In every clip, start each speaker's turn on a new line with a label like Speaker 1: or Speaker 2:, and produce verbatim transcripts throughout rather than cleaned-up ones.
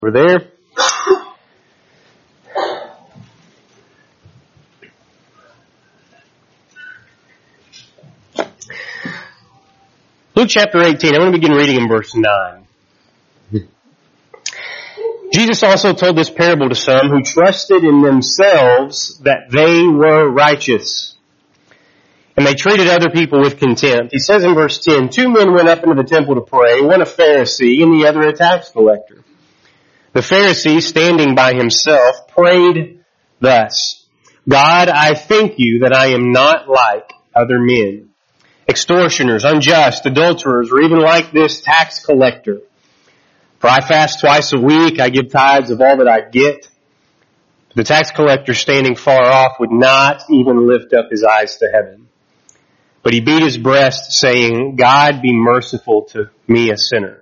Speaker 1: We're there. Luke chapter eighteen, I'm going to begin reading in verse nine. Jesus also told this parable to some who trusted in themselves that they were righteous, and they treated other people with contempt. He says in verse ten, two men went up into the temple to pray, one a Pharisee and the other a tax collector. The Pharisee, standing by himself, prayed thus, God, I thank you that I am not like other men, extortioners, unjust, adulterers, or even like this tax collector. For I fast twice a week, I give tithes of all that I get. The tax collector, standing far off, would not even lift up his eyes to heaven, but he beat his breast, saying, God, be merciful to me, a sinner.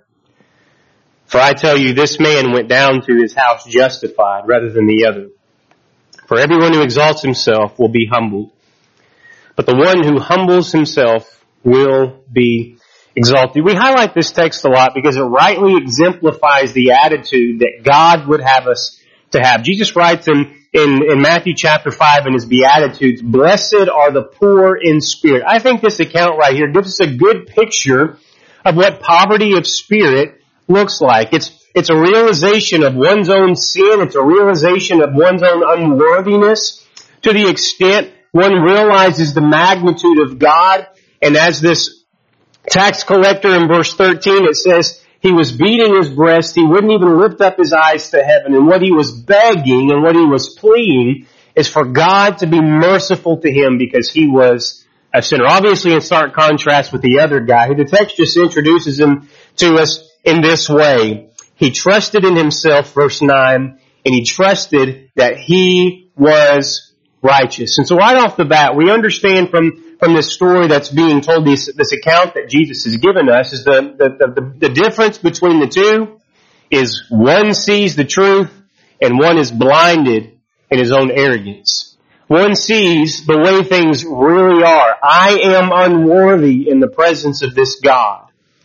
Speaker 1: For I tell you, this man went down to his house justified rather than the other. For everyone who exalts himself will be humbled, but the one who humbles himself will be exalted. We highlight this text a lot because it rightly exemplifies the attitude that God would have us to have. Jesus writes in, in, in Matthew chapter five in his Beatitudes, blessed are the poor in spirit. I think this account right here gives us a good picture of what poverty of spirit looks like. It's, it's a realization of one's own sin. It's a realization of one's own unworthiness to the extent one realizes the magnitude of God. And as this tax collector in verse thirteen, it says he was beating his breast. He wouldn't even lift up his eyes to heaven. And what he was begging and what he was pleading is for God to be merciful to him because he was a sinner. Obviously in stark contrast with the other guy, who the text just introduces him to us in this way. He trusted in himself, verse nine, and he trusted that he was righteous. And so right off the bat, we understand from, from this story that's being told, this, this account that Jesus has given us, is the, the, the, the difference between the two is one sees the truth and one is blinded in his own arrogance. One sees the way things really are. I am unworthy in the presence of this God.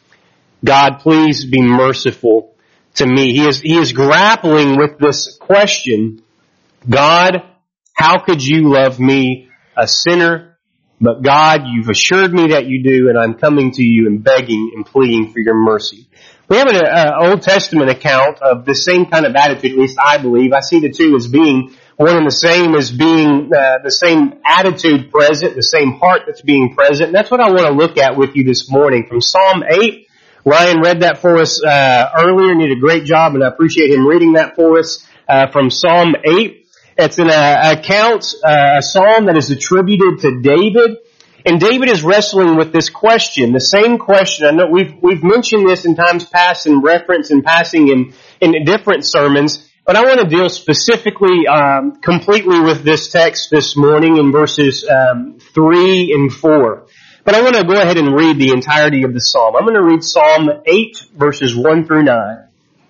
Speaker 1: God, please be merciful to me. He is, he is grappling with this question. God, how could you love me, a sinner? But God, you've assured me that you do, and I'm coming to you and begging and pleading for your mercy. We have an uh, Old Testament account of the same kind of attitude, at least I believe. I see the two as being one and the same, as being uh, the same attitude present, the same heart that's being present. And that's what I want to look at with you this morning from Psalm eight. Ryan read that for us uh, earlier and did a great job, and I appreciate him reading that for us uh, from Psalm eight. It's an uh, account, uh, a psalm that is attributed to David, and David is wrestling with this question, the same question. I know we've we've mentioned this in times past in reference and passing in in different sermons, but I want to deal specifically, um, completely with this text this morning in verses um, three and four. But I want to go ahead and read the entirety of the psalm. I'm going to read Psalm eight, verses one through nine.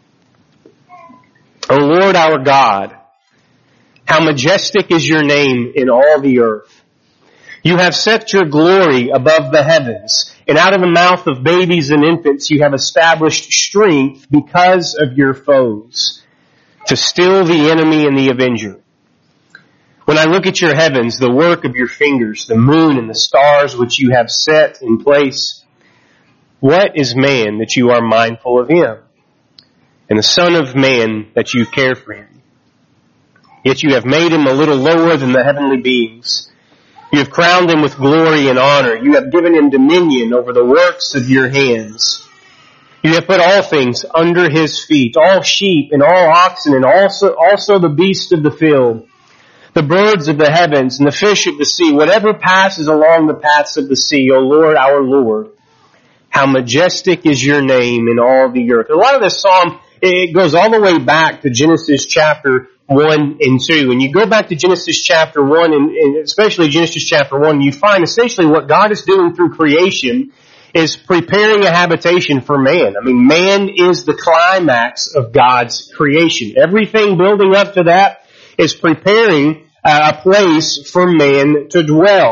Speaker 1: O Lord our God, how majestic is your name in all the earth. You have set your glory above the heavens, and out of the mouth of babies and infants you have established strength because of your foes, to still the enemy and the avenger. When I look at your heavens, the work of your fingers, the moon and the stars which you have set in place, what is man that you are mindful of him, and the son of man that you care for him? Yet you have made him a little lower than the heavenly beings. You have crowned him with glory and honor. You have given him dominion over the works of your hands. You have put all things under his feet, all sheep and all oxen, and also, also the beasts of the field, the birds of the heavens and the fish of the sea, whatever passes along the paths of the sea, O Lord, our Lord. How majestic is your name in all the earth. A lot of this psalm, it goes all the way back to Genesis chapter one and two. And you go back to Genesis chapter one, and, and especially Genesis chapter one, you find essentially what God is doing through creation is preparing a habitation for man. I mean, man is the climax of God's creation. Everything building up to that is preparing uh, a place for man to dwell.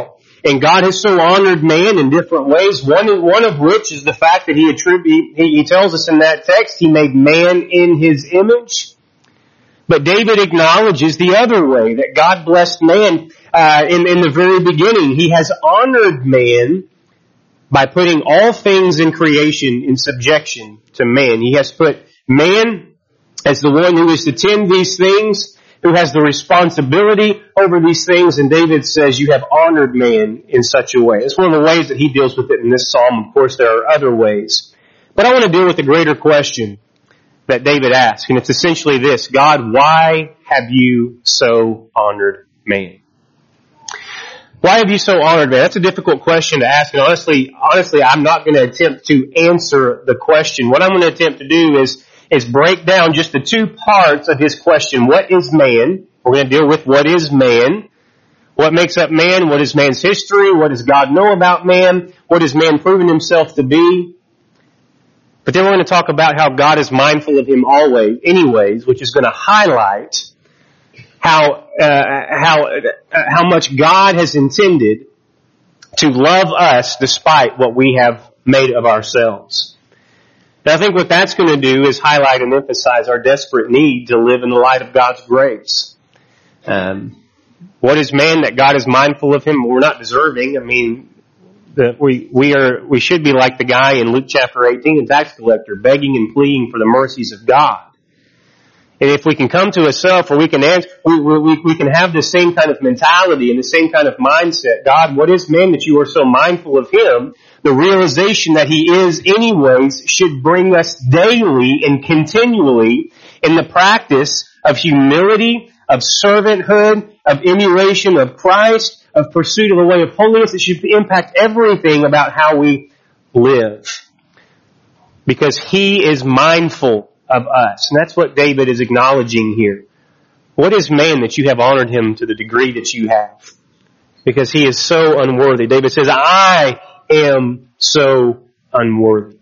Speaker 1: And God has so honored man in different ways, one, one of which is the fact that he attribute, he, he tells us in that text, he made man in his image. But David acknowledges the other way, that God blessed man uh, in, in the very beginning. He has honored man by putting all things in creation in subjection to man. He has put man as the one who is to tend these things, who has the responsibility over these things, and David says, you have honored man in such a way. It's one of the ways that he deals with it in this psalm. Of course, there are other ways. But I want to deal with the greater question that David asks, and it's essentially this: God, why have you so honored man? Why have you so honored man? That's a difficult question to ask, and honestly, honestly, I'm not going to attempt to answer the question. What I'm going to attempt to do is is break down just the two parts of his question. What is man? We're going to deal with what is man. What makes up man? What is man's history? What does God know about man? What has man proven himself to be? But then we're going to talk about how God is mindful of him always, anyways, which is going to highlight how, uh, how, uh, how much God has intended to love us despite what we have made of ourselves. And I think what that's going to do is highlight and emphasize our desperate need to live in the light of God's grace. Um, what is man that God is mindful of him? We're not deserving. I mean, the, we we are we should be like the guy in Luke chapter eighteen, the tax collector, begging and pleading for the mercies of God. And if we can come to ourselves, or we can answer, we, we we can have the same kind of mentality and the same kind of mindset. God, what is man that you are so mindful of him? The realization that he is anyways should bring us daily and continually in the practice of humility, of servanthood, of emulation of Christ, of pursuit of a way of holiness. It should impact everything about how we live. Because he is mindful of us. And that's what David is acknowledging here. What is man that you have honored him to the degree that you have? Because he is so unworthy. David says, I am so unworthy.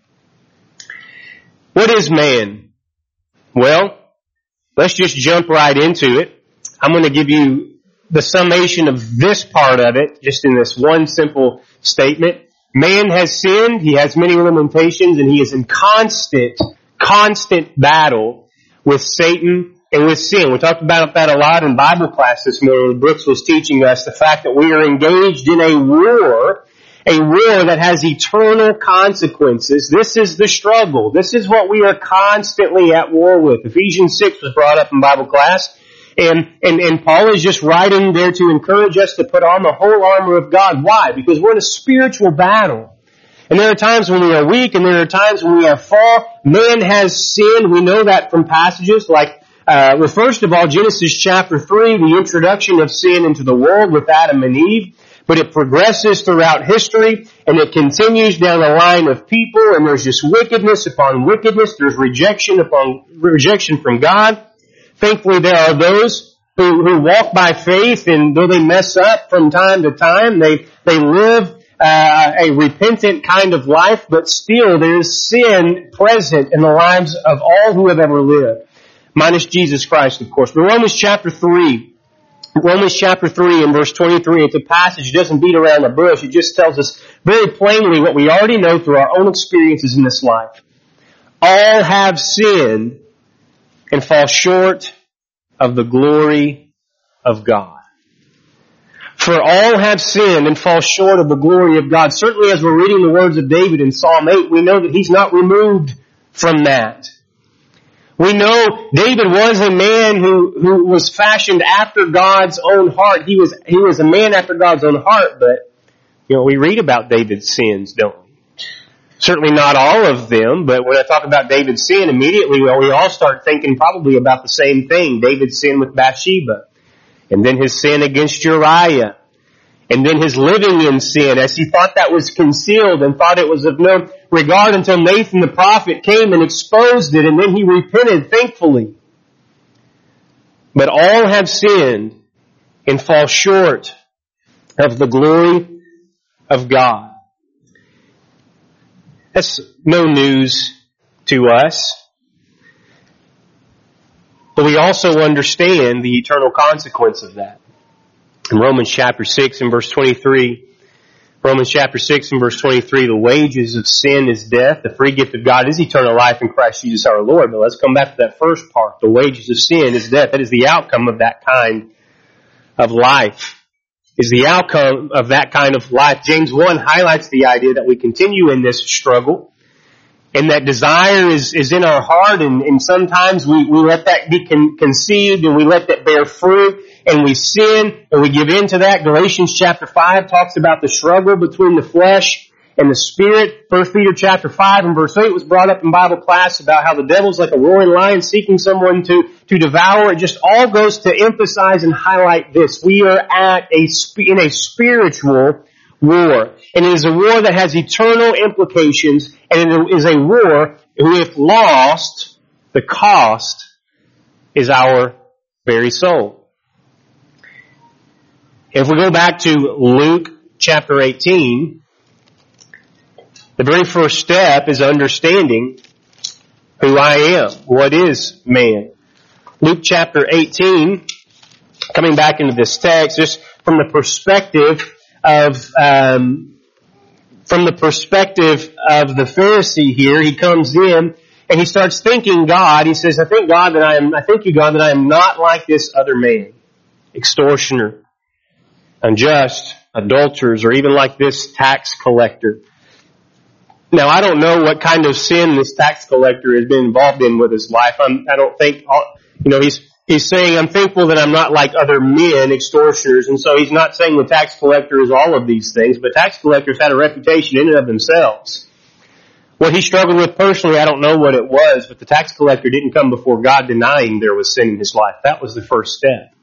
Speaker 1: What is man? Well, let's just jump right into it. I'm going to give you the summation of this part of it, just in this one simple statement. Man has sinned, he has many limitations, and he is in constant, constant battle with Satan and with sin. We talked about that a lot in Bible class this morning. Brooks was teaching us the fact that we are engaged in a war, a war that has eternal consequences. This is the struggle. This is what we are constantly at war with. Ephesians six was brought up in Bible class. And, and, and Paul is just writing there to encourage us to put on the whole armor of God. Why? Because we're in a spiritual battle. And there are times when we are weak, and there are times when we have fall. Man has sinned. We know that from passages like, uh, well, first of all, Genesis chapter three, the introduction of sin into the world with Adam and Eve. But it progresses throughout history, and it continues down the line of people, and there's just wickedness upon wickedness. There's rejection upon rejection from God. Thankfully, there are those who, who walk by faith, and though they mess up from time to time, they they live uh, a repentant kind of life, but still there is sin present in the lives of all who have ever lived, minus Jesus Christ, of course. But Romans chapter three, Romans chapter three and verse twenty-three, it's a passage, it doesn't beat around the bush, it just tells us very plainly what we already know through our own experiences in this life. All have sinned and fall short of the glory of God. For all have sinned and fall short of the glory of God. Certainly as we're reading the words of David in Psalm eight, we know that he's not removed from that. We know David was a man who, who was fashioned after God's own heart. He was, he was a man after God's own heart, but, you know, we read about David's sins, don't we? Certainly not all of them, but when I talk about David's sin, immediately well, we all start thinking probably about the same thing. David's sin with Bathsheba, and then his sin against Uriah, and then his living in sin as he thought that was concealed and thought it was of no regard until Nathan the prophet came and exposed it, and then he repented, thankfully. But all have sinned and fall short of the glory of God. That's no news to us. But we also understand the eternal consequence of that. In Romans chapter six and verse twenty-three, Romans chapter six and verse twenty-three, the wages of sin is death. The free gift of God is eternal life in Christ Jesus our Lord. But let's come back to that first part. The wages of sin is death. That is the outcome of that kind of life. Is the outcome of that kind of life. James one highlights the idea that we continue in this struggle. And that desire is, is in our heart, and, and sometimes we, we let that be con- conceived, and we let that bear fruit, and we sin, and we give in to that. Galatians chapter five talks about the struggle between the flesh and the spirit. First Peter chapter five and verse eight was brought up in Bible class about how the devil's like a roaring lion seeking someone to, to devour. It just all goes to emphasize and highlight this. We are at a, in a spiritual war. And it is a war that has eternal implications, and it is a war who, if lost, the cost is our very soul. If we go back to Luke chapter eighteen, the very first step is understanding who I am. What is man? Luke chapter eighteen, coming back into this text, just from the perspective of, um, from the perspective of the Pharisee here, he comes in and he starts thinking God. He says, I thank God that I am, I thank you God that I am not like this other man, extortioner, unjust, adulterers, or even like this tax collector. Now, I don't know what kind of sin this tax collector has been involved in with his life. I'm, I don't think, you know, he's, he's saying, I'm thankful that I'm not like other men, extortioners. And so he's not saying the tax collector is all of these things, but tax collectors had a reputation in and of themselves. What he struggled with personally, I don't know what it was, but the tax collector didn't come before God denying there was sin in his life. That was the first step.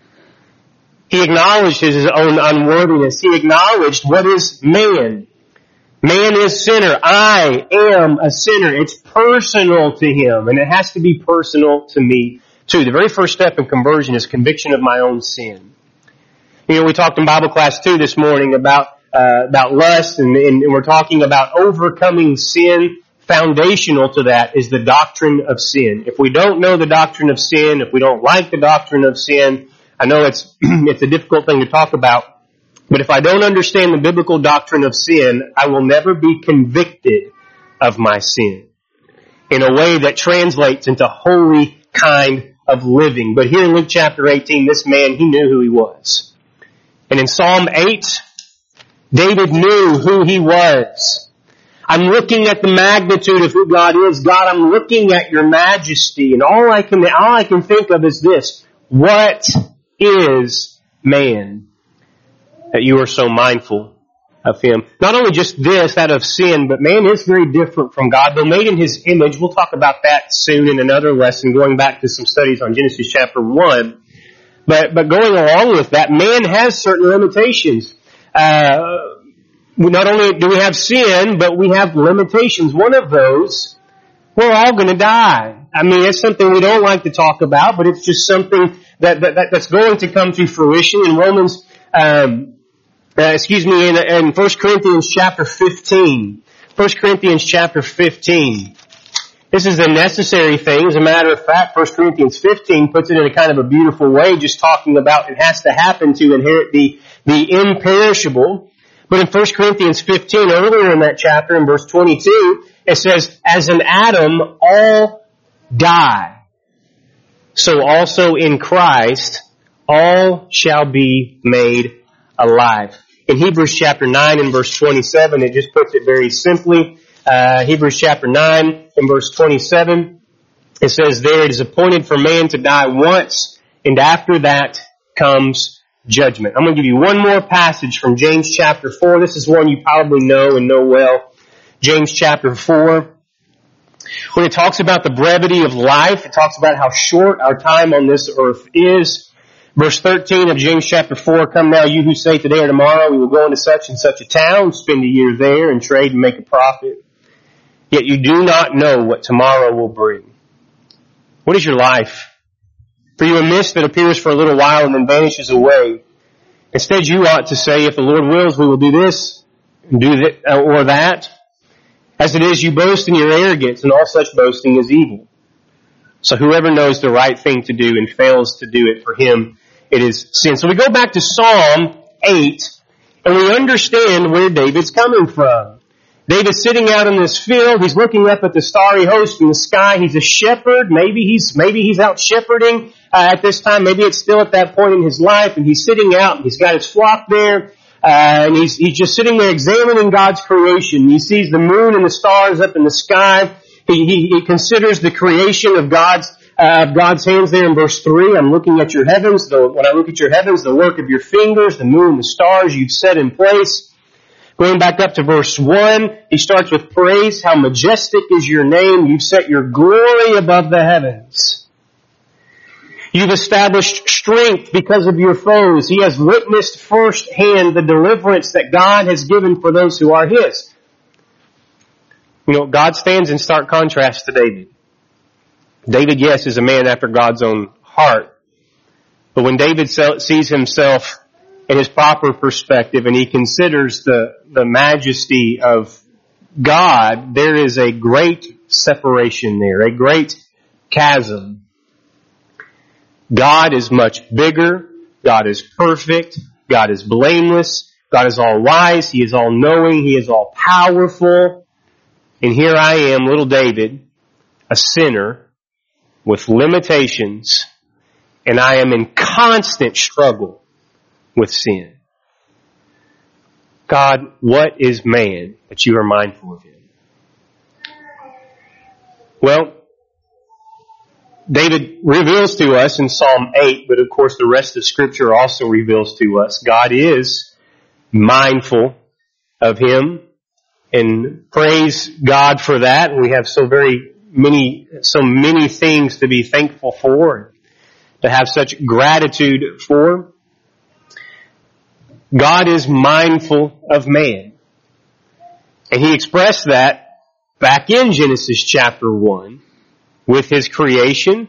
Speaker 1: He acknowledged his own unworthiness. He acknowledged what is man. Man is sinner. I am a sinner. It's personal to him, and it has to be personal to me too. The very first step in conversion is conviction of my own sin. You know, we talked in Bible class too this morning about uh, about lust, and, and, and we're talking about overcoming sin. Foundational to that is the doctrine of sin. If we don't know the doctrine of sin, if we don't like the doctrine of sin, I know it's it's a difficult thing to talk about, but if I don't understand the biblical doctrine of sin, I will never be convicted of my sin in a way that translates into holy kind of living. But here in Luke chapter eighteen, this man, he knew who he was. And in Psalm eight, David knew who he was. I'm looking at the magnitude of who God is. God, I'm looking at your majesty, and all I can all I can think of is this: what is man that you are so mindful of him? Not only just this, that of sin, but man is very different from God. Though made in his image, we'll talk about that soon in another lesson, going back to some studies on Genesis chapter one. But, but going along with that, man has certain limitations. Uh, not only do we have sin, but we have limitations. One of those, we're all going to die. I mean, it's something we don't like to talk about, but it's just something that, that, that that's going to come to fruition. In Romans, um, uh, excuse me, in, in First Corinthians chapter fifteen. First Corinthians chapter fifteen. This is a necessary thing. As a matter of fact, First Corinthians fifteen puts it in a kind of a beautiful way, just talking about it has to happen to inherit the, the imperishable. But in First Corinthians fifteen, earlier in that chapter, in verse twenty-two, it says, as in Adam all die, so also in Christ all shall be made alive. In Hebrews chapter nine and verse twenty-seven, it just puts it very simply. Uh, Hebrews chapter nine and verse twenty-seven, it says, there it is appointed for man to die once, and after that comes judgment. I'm going to give you one more passage from James chapter four. This is one you probably know and know well. James chapter four. When it talks about the brevity of life, it talks about how short our time on this earth is. Verse thirteen of James chapter four, come now you who say today or tomorrow we will go into such and such a town, spend a year there and trade and make a profit. Yet you do not know what tomorrow will bring. What is your life? For you a mist that appears for a little while and then vanishes away. Instead you ought to say, if the Lord wills, we will do this, and do that, or that. As it is, you boast in your arrogance, and all such boasting is evil. So whoever knows the right thing to do and fails to do it, for him it is sin. So we go back to Psalm eight, And we understand where David's coming from. David's sitting out in this field. He's looking up at the starry host in the sky. He's a shepherd. Maybe he's, maybe he's out shepherding uh, at this time. Maybe it's still at that point in his life. And he's sitting out. And he's got his flock there. Uh, and he's, he's just sitting there examining God's creation. He sees the moon and the stars up in the sky. He, he, he considers the creation of God's, uh, of God's hands there in verse three. I'm looking at your heavens. The, when I look at your heavens, the work of your fingers, the moon and the stars you've set in place. Going back up to verse one, he starts with praise. How majestic is your name. You've set your glory above the heavens. You've established strength because of your foes. He has witnessed firsthand the deliverance that God has given for those who are His. You know, God stands in stark contrast to David. David, yes, is a man after God's own heart. But when David sees himself in his proper perspective and he considers the, the majesty of God, there is a great separation there, a great chasm. God is much bigger. God is perfect. God is blameless. God is all wise. He is all knowing. He is all powerful. And here I am, little David, a sinner with limitations, and I am in constant struggle with sin. God, what is man that you are mindful of him? Well, David reveals to us in Psalm eight, but of course the rest of Scripture also reveals to us, God is mindful of him, and praise God for that. We have so very many, so many things to be thankful for, to have such gratitude for. God is mindful of man. And He expressed that back in Genesis chapter one with His creation.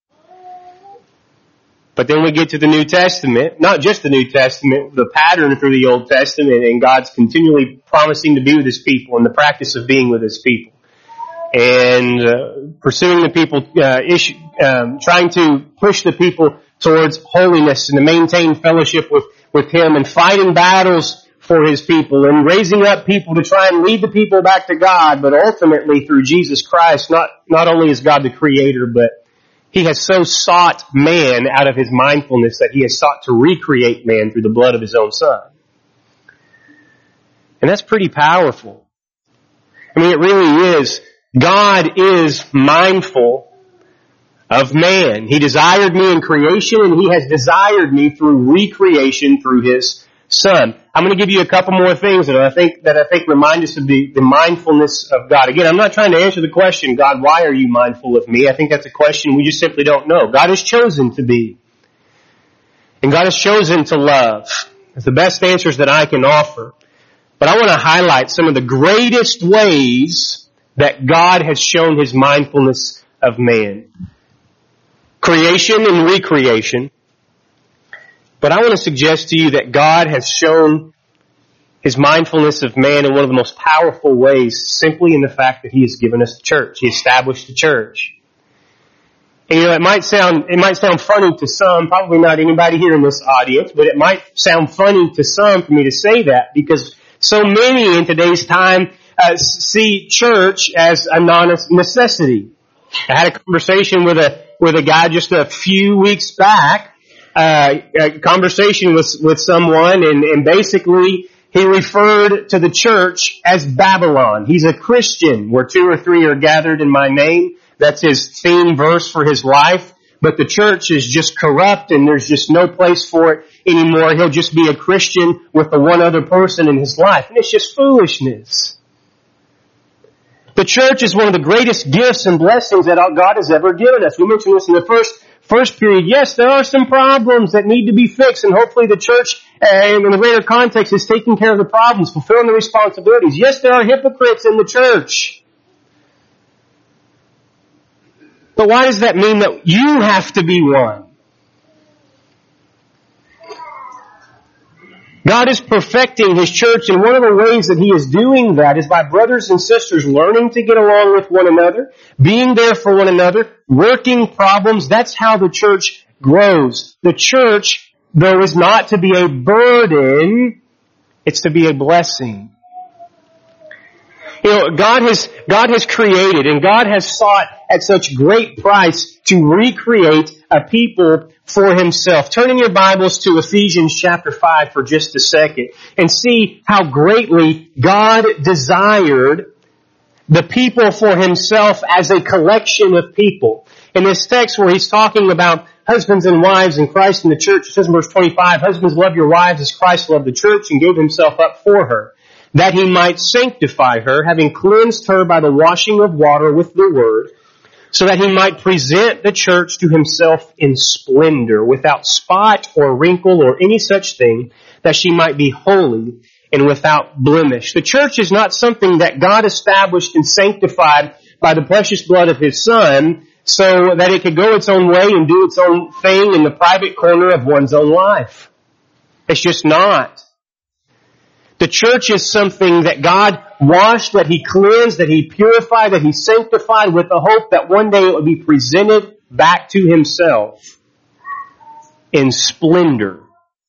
Speaker 1: But then we get to the New Testament, not just the New Testament, the pattern through the Old Testament, and God's continually promising to be with His people and the practice of being with His people. And uh, pursuing the people, uh, issue, um, trying to push the people towards holiness and to maintain fellowship with with Him, and fighting battles for His people, and raising up people to try and lead the people back to God, but ultimately through Jesus Christ, not, not only is God the Creator, but He has so sought man out of His mindfulness that He has sought to recreate man through the blood of His own Son. And that's pretty powerful. I mean, it really is. God is mindful of man. He desired me in creation, and He has desired me through recreation through His Son. I'm going to give you a couple more things that I think that I think remind us of the, the mindfulness of God. Again, I'm not trying to answer the question, God, why are you mindful of me? I think that's a question we just simply don't know. God has chosen to be. And God has chosen to love. It's the best answers that I can offer. But I want to highlight some of the greatest ways that God has shown His mindfulness of man. Creation and recreation. But I want to suggest to you that God has shown His mindfulness of man in one of the most powerful ways, simply in the fact that He has given us the church. He established the church. And you know, it might sound, it might sound funny to some, probably not anybody here in this audience, but it might sound funny to some for me to say that, because so many in today's time uh, see church as a non-necessity. I had a conversation with a with a guy just a few weeks back, uh, a conversation with, with someone, and, and basically he referred to the church as Babylon. He's a Christian, where two or three are gathered in my name. That's his theme verse for his life. But the church is just corrupt, and there's just no place for it anymore. He'll just be a Christian with the one other person in his life. And it's just foolishness. The church is one of the greatest gifts and blessings that God has ever given us. We mentioned this in the first first period. Yes, there are some problems that need to be fixed, and hopefully the church, uh, in the greater context, is taking care of the problems, fulfilling the responsibilities. Yes, there are hypocrites in the church. But why does that mean that you have to be one? God is perfecting His church, and one of the ways that He is doing that is by brothers and sisters learning to get along with one another, being there for one another, working problems. That's how the church grows. The church, though, is not to be a burden It's to be a blessing. You know, God has, God has created and God has sought at such great price to recreate a people for Himself. Turn in your Bibles to Ephesians chapter five for just a second and see how greatly God desired the people for Himself as a collection of people. In this text where He's talking about husbands and wives in Christ and the church, it says in verse twenty-five, husbands, love your wives as Christ loved the church and gave Himself up for her, that He might sanctify her, having cleansed her by the washing of water with the word, so that He might present the church to Himself in splendor, without spot or wrinkle or any such thing, that she might be holy and without blemish. The church is not something that God established and sanctified by the precious blood of His Son, so that it could go its own way and do its own thing in the private corner of one's own life. It's just not. The church is something that God washed, that He cleansed, that He purified, that He sanctified with the hope that one day it would be presented back to Himself in splendor.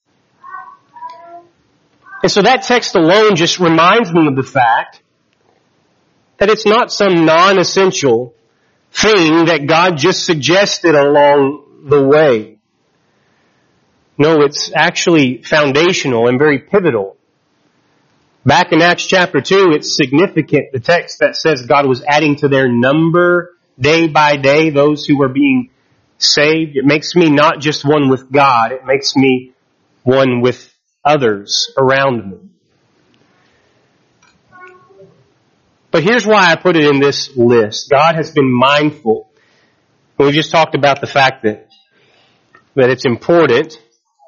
Speaker 1: And so that text alone just reminds me of the fact that it's not some non-essential thing that God just suggested along the way. No, it's actually foundational and very pivotal. Back in Acts chapter two, it's significant, the text that says God was adding to their number day by day those who were being saved. It makes me not just one with God, it makes me one with others around me. But here's why I put it in this list. God has been mindful. We just talked about the fact that, that it's important.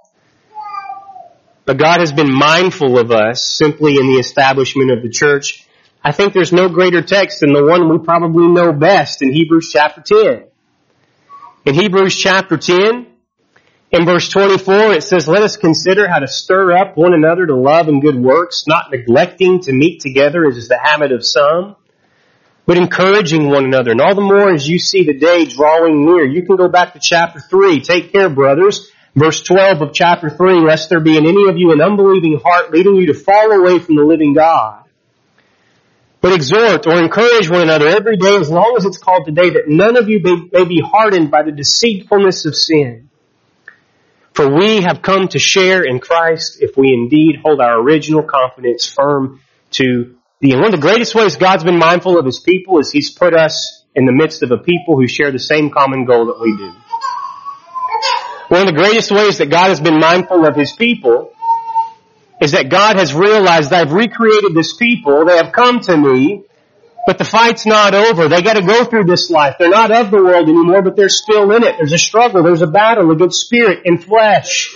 Speaker 1: But God has been mindful of us simply in the establishment of the church. I think there's no greater text than the one we probably know best in Hebrews chapter ten. In Hebrews chapter ten, in verse twenty-four, it says, let us consider how to stir up one another to love and good works, not neglecting to meet together as is the habit of some, but encouraging one another. And all the more as you see the day drawing near. You can go back to chapter three. Take care, brothers. Verse twelve of chapter three, lest there be in any of you an unbelieving heart leading you to fall away from the living God. But exhort or encourage one another every day as long as it's called today, that none of you may be hardened by the deceitfulness of sin. For we have come to share in Christ if we indeed hold our original confidence firm to the end. One of the greatest ways God's been mindful of His people is He's put us in the midst of a people who share the same common goal that we do. One of the greatest ways that God has been mindful of His people is that God has realized, I've recreated this people, they have come to me, but the fight's not over. They got to go through this life. They're not of the world anymore, but they're still in it. There's a struggle, there's a battle against spirit and flesh.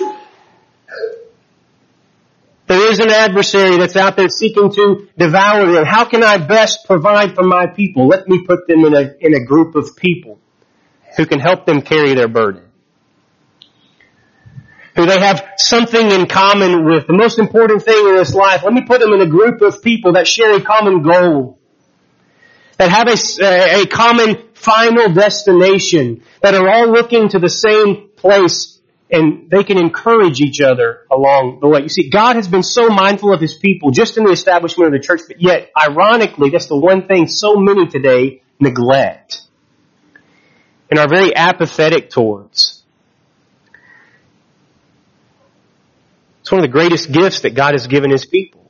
Speaker 1: There is an adversary that's out there seeking to devour them. How can I best provide for my people? Let me put them in a, in a group of people who can help them carry their burden, who they have something in common with. The most important thing in this life, let me put them in a group of people that share a common goal, that have a, a common final destination, that are all looking to the same place, and they can encourage each other along the way. You see, God has been so mindful of His people just in the establishment of the church, but yet, ironically, that's the one thing so many today neglect and are very apathetic towards. It's one of the greatest gifts that God has given His people.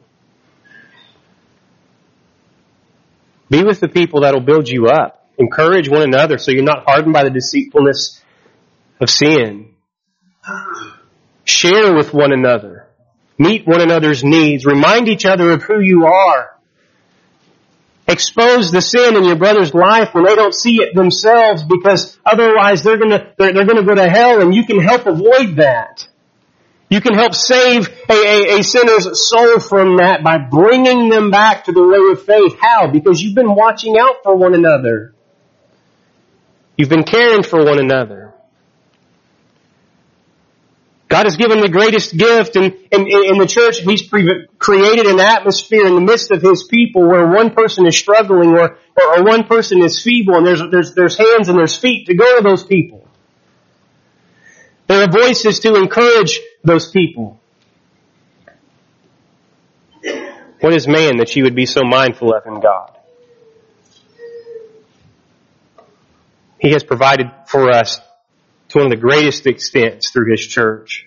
Speaker 1: Be with the people that will build you up. Encourage one another so you're not hardened by the deceitfulness of sin. Share with one another. Meet one another's needs. Remind each other of who you are. Expose the sin in your brother's life when they don't see it themselves, because otherwise they're gonna, they're, they're gonna go to hell, and you can help avoid that. You can help save a, a, a sinner's soul from that by bringing them back to the way of faith. How? Because you've been watching out for one another. You've been caring for one another. God has given the greatest gift in, in, in the church. He's pre- created an atmosphere in the midst of His people where one person is struggling or, or, or one person is feeble, and there's, there's, there's hands and there's feet to go to those people. There are voices to encourage those people. What is man that you would be so mindful of him, God? He has provided for us to one of the greatest extents through His church.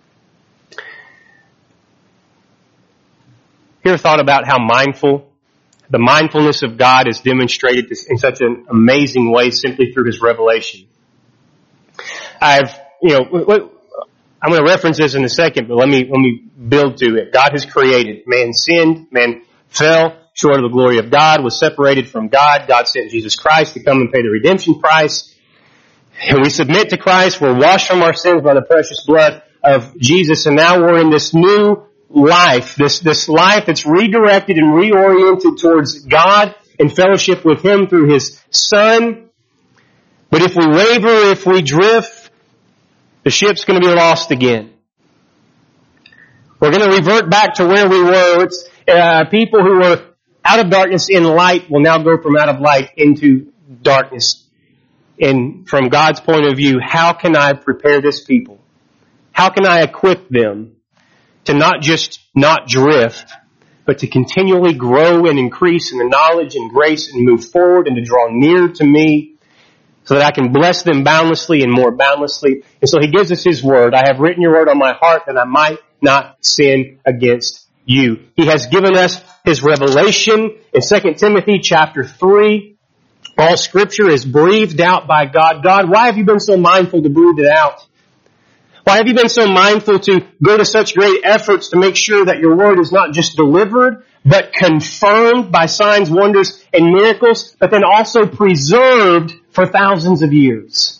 Speaker 1: You ever thought about how mindful, the mindfulness of God is demonstrated in such an amazing way simply through His revelation? I've, you know, I'm going to reference this in a second, but let me, let me build to it. God has created. Man sinned. Man fell short of the glory of God, was separated from God. God sent Jesus Christ to come and pay the redemption price. And we submit to Christ. We're washed from our sins by the precious blood of Jesus. And now we're in this new life, this, this life that's redirected and reoriented towards God and fellowship with Him through His Son. But if we waver, if we drift, the ship's going to be lost again. We're going to revert back to where we were. It's, uh, people who were out of darkness in light will now go from out of light into darkness. And from God's point of view, how can I prepare this people? How can I equip them to not just not drift, but to continually grow and increase in the knowledge and grace and move forward and to draw near to me so that I can bless them boundlessly and more boundlessly? And so He gives us His word. I have written your word on my heart that I might not sin against you. He has given us His revelation in Second Timothy chapter three. All Scripture is breathed out by God. God, why have you been so mindful to breathe it out? Why have you been so mindful to go to such great efforts to make sure that your word is not just delivered, but confirmed by signs, wonders, and miracles, but then also preserved for thousands of years?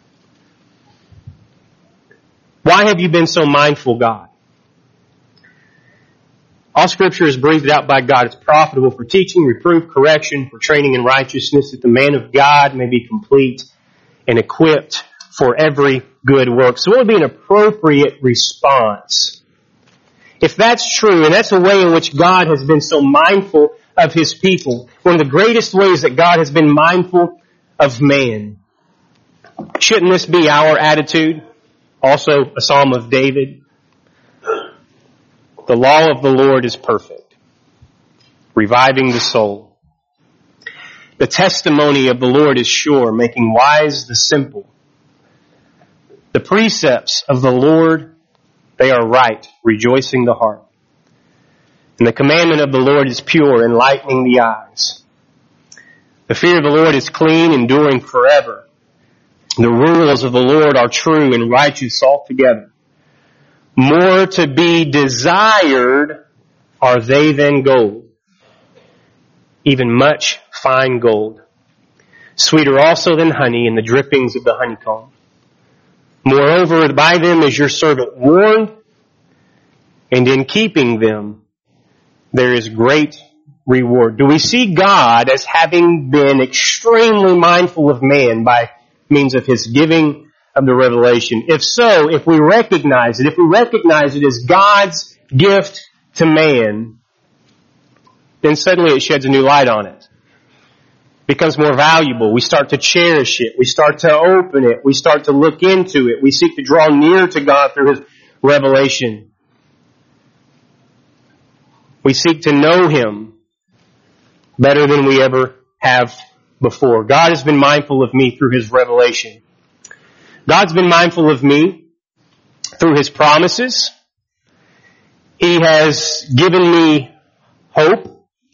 Speaker 1: Why have you been so mindful, God? All Scripture is breathed out by God. It's profitable for teaching, reproof, correction, for training in righteousness, that the man of God may be complete and equipped for every good work. So what would be an appropriate response? If that's true, and that's the way in which God has been so mindful of His people, one of the greatest ways that God has been mindful of man, shouldn't this be our attitude? Also a Psalm of David. The law of the Lord is perfect, reviving the soul. The testimony of the Lord is sure, making wise the simple. The precepts of the Lord, they are right, rejoicing the heart. And the commandment of the Lord is pure, enlightening the eyes. The fear of the Lord is clean, enduring forever. The rules of the Lord are true and righteous altogether. More to be desired are they than gold, even much fine gold. Sweeter also than honey and the drippings of the honeycomb. Moreover, by them is your servant warned, and in keeping them there is great reward. Do we see God as having been extremely mindful of man by means of His giving of the revelation? If so, if we recognize it, if we recognize it as God's gift to man, then suddenly it sheds a new light on it. It becomes more valuable. We start to cherish it. We start to open it. We start to look into it. We seek to draw near to God through His revelation. We seek to know Him better than we ever have before. God has been mindful of me through His revelation. God's been mindful of me through His promises. He has given me hope.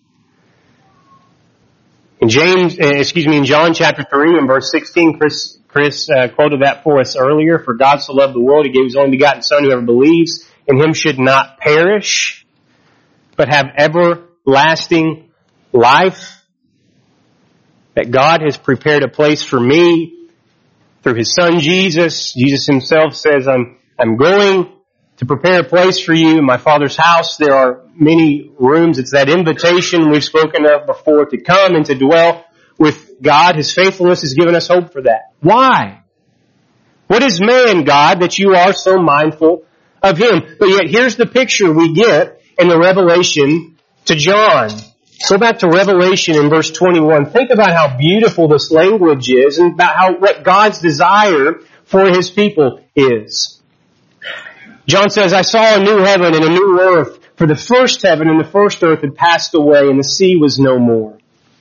Speaker 1: In James, excuse me, in John chapter three and verse sixteen, Chris, Chris uh, quoted that for us earlier. For God so loved the world, He gave His only begotten Son, whoever believes in Him should not perish, but have everlasting life. That God has prepared a place for me through His Son Jesus. Jesus Himself says, I'm, I'm going to prepare a place for you in my Father's house. There are many rooms. It's that invitation we've spoken of before to come and to dwell with God. His faithfulness has given us hope for that. Why? What is man, God, that you are so mindful of him? But yet here's the picture we get in the revelation to John. Go back to Revelation in verse twenty-one. Think about how beautiful this language is and about how what God's desire for His people is. John says, I saw a new heaven and a new earth, For the first heaven and the first earth had passed away, and the sea was no more.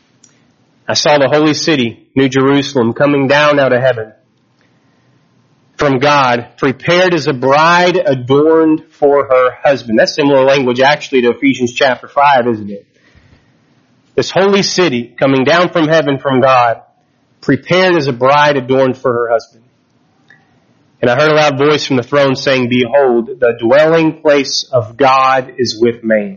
Speaker 1: I saw the holy city, New Jerusalem, coming down out of heaven from God, prepared as a bride adorned for her husband. That's similar language actually to Ephesians chapter five, isn't it? This holy city coming down from heaven from God, prepared as a bride adorned for her husband. And I heard a loud voice from the throne saying, Behold, the dwelling place of God is with man.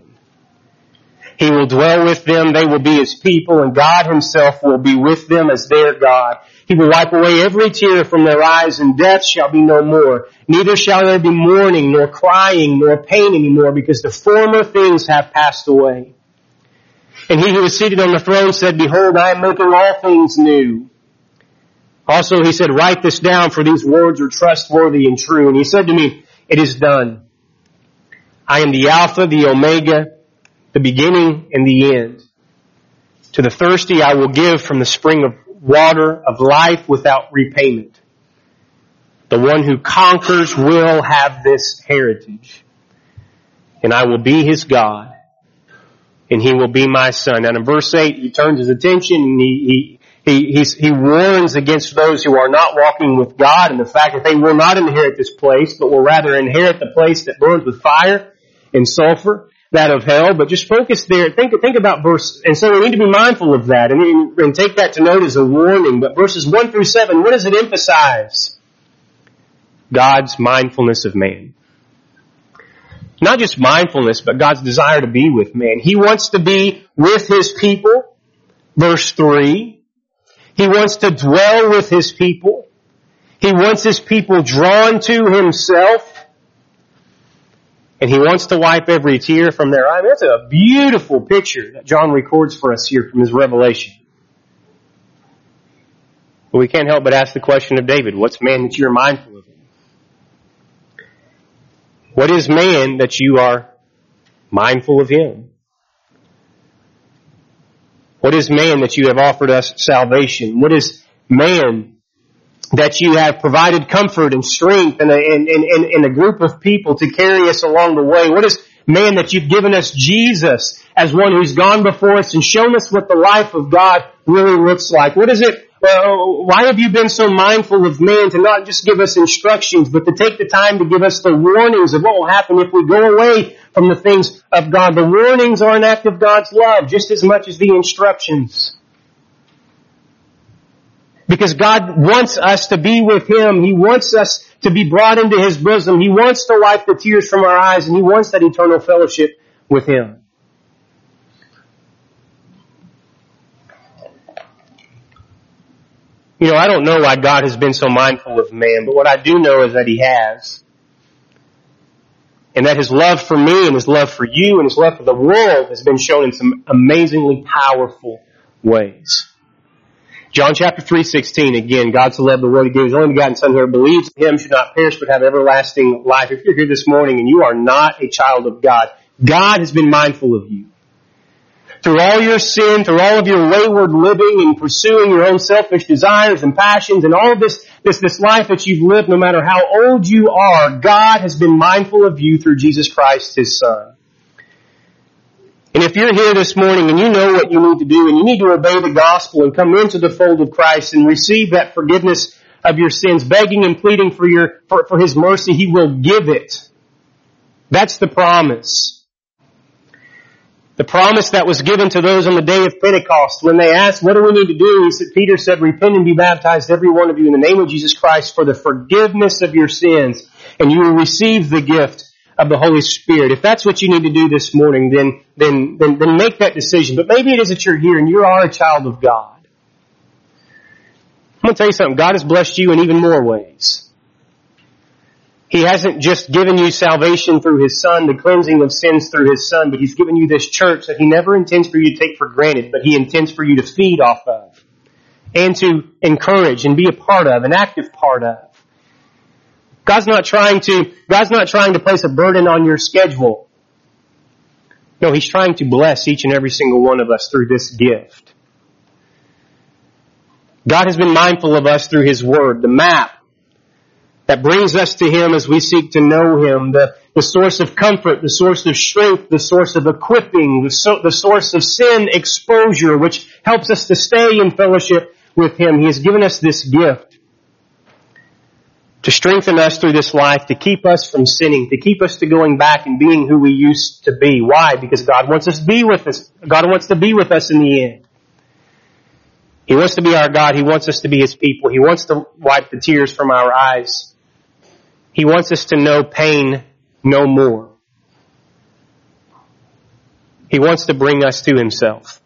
Speaker 1: He will dwell with them, they will be his people, and God himself will be with them as their God. He will wipe away every tear from their eyes, and death shall be no more. Neither shall there be mourning, nor crying, nor pain anymore, because the former things have passed away. And he who was seated on the throne said, Behold, I am making all things new. Also he said, Write this down, for these words are trustworthy and true. And he said to me, It is done. I am the Alpha, the Omega, the beginning and the end. To the thirsty I will give from the spring of water of life without repayment. The one who conquers will have this heritage. And I will be his God, and he will be my son. And in verse eight, he turns his attention and he, he, he, he's, he warns against those who are not walking with God and the fact that they will not inherit this place, but will rather inherit the place that burns with fire and sulfur, that of hell. But just focus there. Think, think about verse, and so we need to be mindful of that and, and take that to note as a warning. But verses one through seven, what does it emphasize? God's mindfulness of man. Not just mindfulness, but God's desire to be with man. He wants to be with his people. Verse three. He wants to dwell with his people. He wants his people drawn to himself. And he wants to wipe every tear from their eye. I mean, that's a beautiful picture that John records for us here from his revelation. But we can't help but ask the question of David, what's man that you're mindful of him? What is man that you are mindful of him? What is man that you have offered us salvation? What is man that you have provided comfort and strength and a, and, and, and a group of people to carry us along the way? What is man that you've given us Jesus as one who's gone before us and shown us what the life of God really looks like? What is it? Well, why have you been so mindful of man to not just give us instructions, but to take the time to give us the warnings of what will happen if we go away from the things of God? The warnings are an act of God's love just as much as the instructions. Because God wants us to be with him. He wants us to be brought into his bosom. He wants to wipe the tears from our eyes, and he wants that eternal fellowship with him. You know, I don't know why God has been so mindful of man, but what I do know is that he has. And that his love for me and his love for you and his love for the world has been shown in some amazingly powerful ways. John chapter three sixteen, again, God so loved the world, he gave his only begotten Son, whoever believes in him should not perish but have everlasting life. If you're here this morning and you are not a child of God, God has been mindful of you. Through all your sin, through all of your wayward living and pursuing your own selfish desires and passions and all of this, this, this life that you've lived, no matter how old you are, God has been mindful of you through Jesus Christ, his Son. And if you're here this morning and you know what you need to do and you need to obey the gospel and come into the fold of Christ and receive that forgiveness of your sins, begging and pleading for your, for, for his mercy, he will give it. That's the promise. The promise that was given to those on the day of Pentecost when they asked, what do we need to do? He said, Peter said, repent and be baptized, every one of you, in the name of Jesus Christ for the forgiveness of your sins, and you will receive the gift of the Holy Spirit. If that's what you need to do this morning, then, then, then, then make that decision. But maybe it is that you're here and you are a child of God. I'm going to tell you something. God has blessed you in even more ways. He hasn't just given you salvation through his Son, the cleansing of sins through his Son, but he's given you this church that he never intends for you to take for granted, but he intends for you to feed off of and to encourage and be a part of, an active part of. God's not trying to, God's not trying to place a burden on your schedule. No, he's trying to bless each and every single one of us through this gift. God has been mindful of us through his word, the map that brings us to Him as we seek to know Him, the, the source of comfort, the source of strength, the source of equipping, the, so, the source of sin exposure, which helps us to stay in fellowship with Him. He has given us this gift to strengthen us through this life, to keep us from sinning, to keep us to going back and being who we used to be. Why? Because God wants us to be with us. God wants to be with us in the end. He wants to be our God. He wants us to be His people. He wants to wipe the tears from our eyes. He wants us to know pain no more. He wants to bring us to Himself.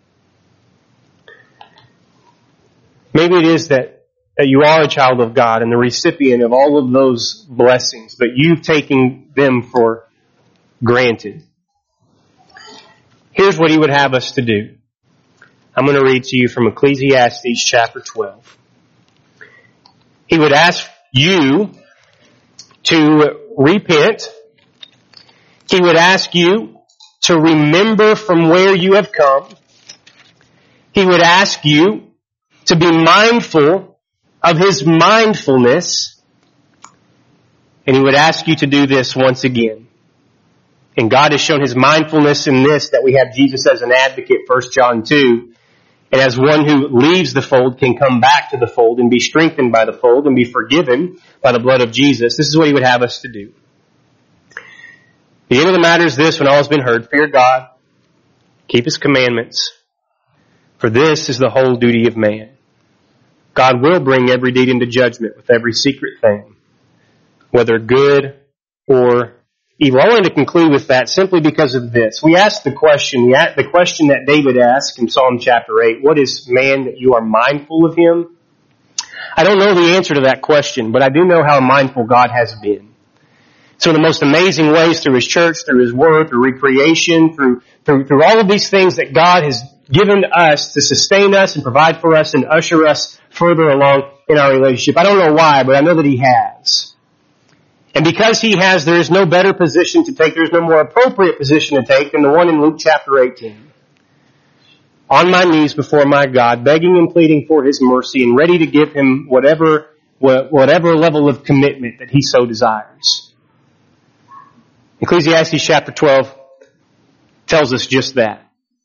Speaker 1: Maybe it is that, that you are a child of God and the recipient of all of those blessings, but you've taken them for granted. Here's what He would have us to do. I'm going to read to you from Ecclesiastes chapter twelve. He would ask you to repent. He would ask you to remember from where you have come. He would ask you to be mindful of His mindfulness. And He would ask you to do this once again. And God has shown His mindfulness in this, that we have Jesus as an advocate, First John two. And as one who leaves the fold can come back to the fold and be strengthened by the fold and be forgiven by the blood of Jesus. This is what He would have us to do. The end of the matter is this: when all has been heard, fear God, keep His commandments, for this is the whole duty of man. God will bring every deed into judgment with every secret thing, whether good or evil. I wanted to conclude with that simply because of this. We asked the question, the question that David asked in Psalm chapter eight, what is man that you are mindful of him? I don't know the answer to that question, but I do know how mindful God has been. So in the most amazing ways, through His church, through His word, through recreation, through, through, through all of these things that God has given us to sustain us and provide for us and usher us further along in our relationship. I don't know why, but I know that He has. And because He has, there is no better position to take, there is no more appropriate position to take than the one in Luke chapter eighteen. On my knees before my God, begging and pleading for His mercy and ready to give Him whatever, whatever level of commitment that He so desires. Ecclesiastes chapter twelve tells us just that.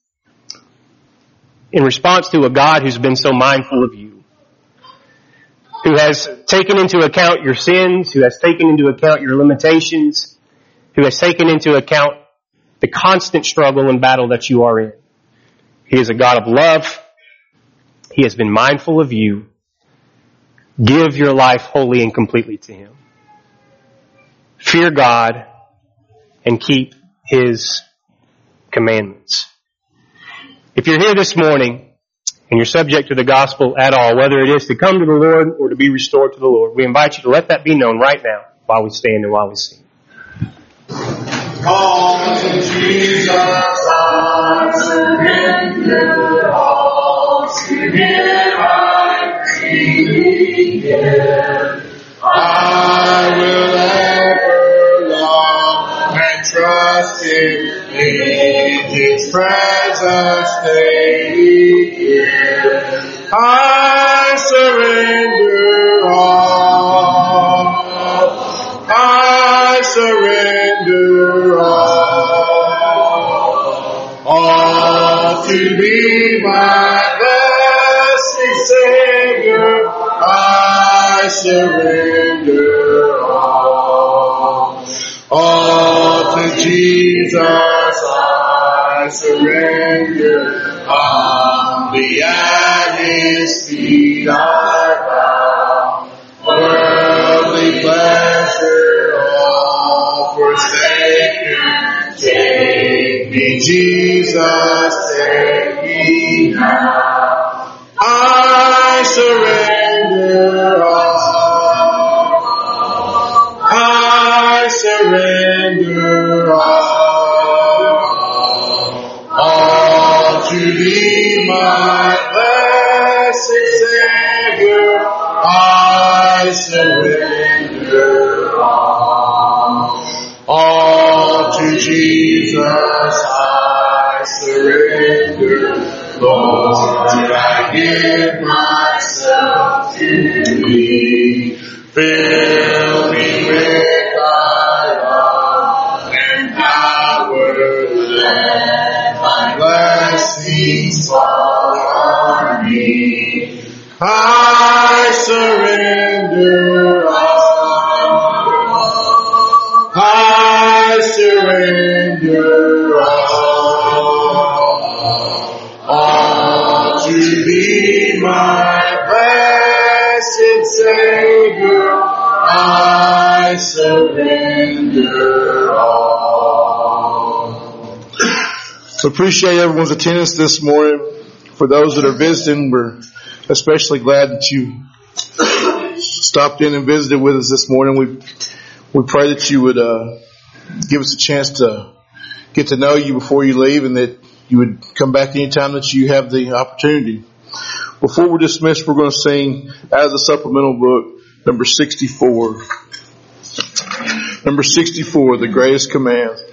Speaker 1: In response to a God who's been so mindful of you, who has taken into account your sins, who has taken into account your limitations, who has taken into account the constant struggle and battle that you are in. He is a God of love. He has been mindful of you. Give your life wholly and completely to Him. Fear God and keep His commandments. If you're here this morning and you're subject to the gospel at all, whether it is to come to the Lord or to be restored to the Lord, we invite you to let that be known right now while we stand and while we sing.
Speaker 2: All to Jesus I surrender, all to Him I freely give. I will ever love and trust Him, in His presence daily give. I surrender all, I surrender all, all to Thee, my blessed Savior, I surrender all, all to Jesus I surrender, humbly at His feet I bow, worldly pleasure all forsaken, take me Jesus, take me now, I surrender all, I surrender all, all to Thee, my blessed Savior, I surrender all, all to Jesus I surrender, Lord, I give myself to Thee, fill I surrender all. I surrender all. All to Thee, my blessed Savior. I surrender all.
Speaker 3: So appreciate everyone's attendance this morning. For those that are visiting, we're especially glad that you stopped in and visited with us this morning. We we pray that you would uh, give us a chance to get to know you before you leave, and that you would come back anytime that you have the opportunity. Before we're dismissed, we're going to sing out of the supplemental book, number sixty-four. Number sixty-four, The Greatest Command.